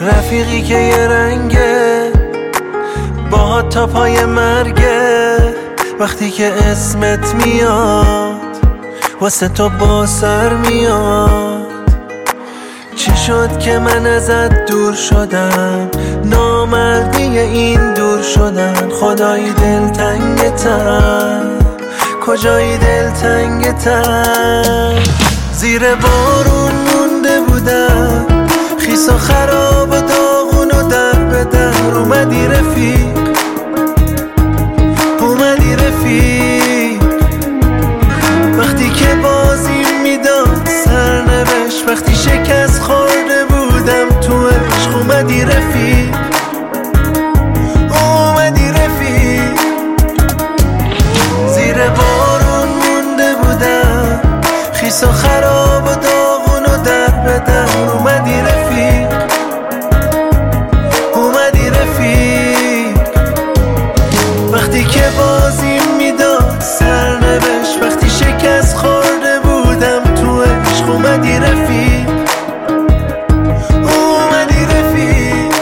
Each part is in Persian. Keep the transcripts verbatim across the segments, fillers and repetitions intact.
رفیقی که یه رنگه باهات تا پای مرگه. وقتی که اسمت میاد واسه تو با سر میاد. چی شد که من ازت دور شدم؟ نامردی این دور شدن. خدایی دلتنگتم، کجایی دلتنگتم؟ زیر بارون مونده بودم، خیس و خراب و داغون و در به در. اومدی رفیق، اومدی رفیق. وقتی که بازی میداد سرنوشت، وقتی شکست خورده بودم تو عشق. اومدی رفیق، اومدی رفیق. زیر بارون مونده بودم، خیس و خراب و داغون و در به در. اومدی رفیق، اومدی رفیق. وقتی که بازی میداد سرنوشت، وقتی شکست خورده بودم تو عشق. اومدی رفیق، اومدی رفیق.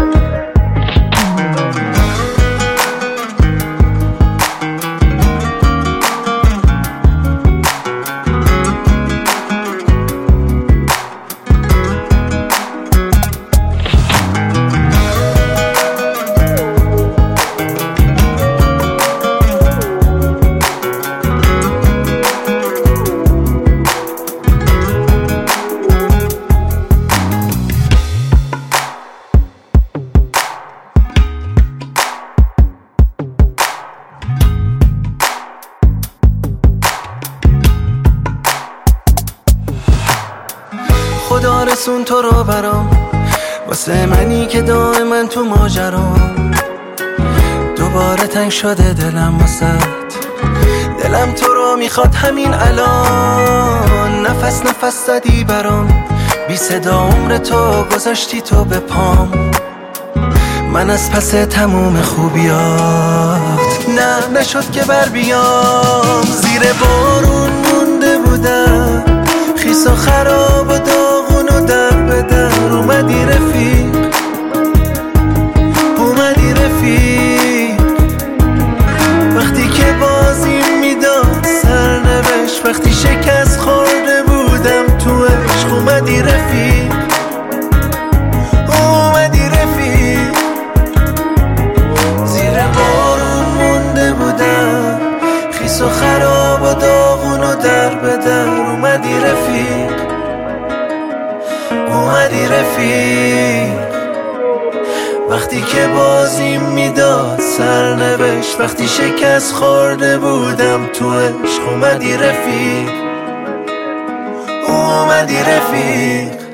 خدا رسون تو رو برام، واسه منی که دائما تو ماجرام. دوباره تنگ شده دلم واسط، دلم تو رو میخواد همین الان. نفس نفس زدی برام، بی صدا عمر تو گذاشتی تو به پام. من از پس تموم خوبیات نه نشد که بر بیام. زیر بارون مونده بودم، خیس و خراب و داغون و در به در. اومدی رفیق، اومدی رفیق. وقتی که بازی میداد سرنوشت، وقتی شکست خورده بودم تو عشق. اومدی رفیق، اومدی رفیق. زیر بارون مونده بودم، خیس و خراب و داغون و در به در. اومدی رفیق، اومدی رفیق. وقتی که بازی میداد سرنوشت، وقتی شکست خورده بودم تو عشق. اومدی رفیق، اومدی رفیق.